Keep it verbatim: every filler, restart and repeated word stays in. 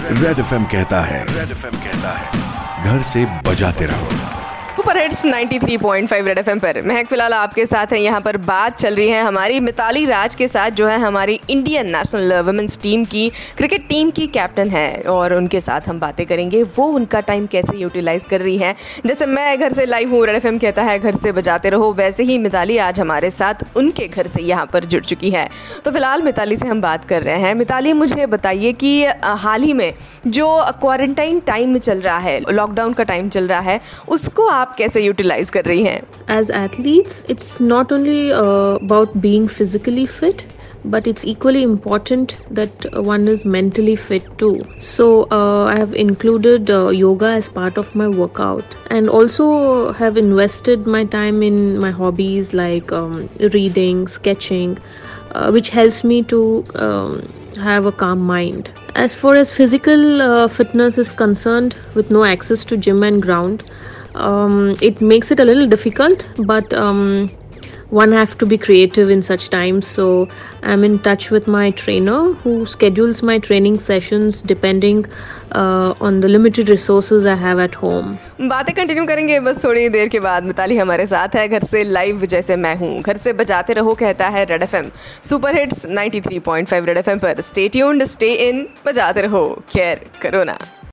Red FM कहता है red FM कहता है घर से बजाते रहो। सुपर हिट्स तिरानवे पॉइंट फाइव रेड एफएम पर महक फिलहाल आपके साथ है। यहाँ पर बात चल रही है हमारी मिताली राज के साथ, जो है हमारी इंडियन नेशनल वुमेन्स टीम की क्रिकेट टीम की कैप्टन है, और उनके साथ हम बातें करेंगे वो उनका टाइम कैसे यूटिलाइज कर रही है। जैसे मैं घर से लाइव हूँ, रेड एफएम कहता है घर से बजाते रहो, वैसे ही मिताली आज हमारे साथ उनके घर से यहाँ पर जुड़ चुकी है। तो फिलहाल मिताली से हम बात कर रहे हैं। मिताली, मुझे बताइए कि हाल ही में जो क्वारंटाइन टाइम चल रहा है, लॉकडाउन का टाइम चल रहा है, उसको आप कैसे यूटिलाइज कर रही हैं? As athletes, it's not only uh, about being physically fit, but it's equally important that one is mentally fit too. So uh, I have included uh, yoga as part of my workout, and also have invested my time in my hobbies like um, reading, sketching, uh, which helps me to um, have a calm mind. As far as physical uh, fitness is concerned, with no access to gym and ground, um, it makes it a little difficult, but um, one have to be creative in such times. So I'm in touch with my trainer who schedules my training sessions depending uh, on the limited resources I have at home. बातें continue करेंगे बस थोड़ी देर के बाद। मिताली हमारे साथ है घर से लाइव, जैसे मैं हूँ घर से बजाते रहो कहता है रेड एफएम। सुपर हिट्स तिरानवे पॉइंट फाइव रेड एफएम पर स्टे ट्यून्ड, स्टे इन, बजाते रहो, केयर करो ना।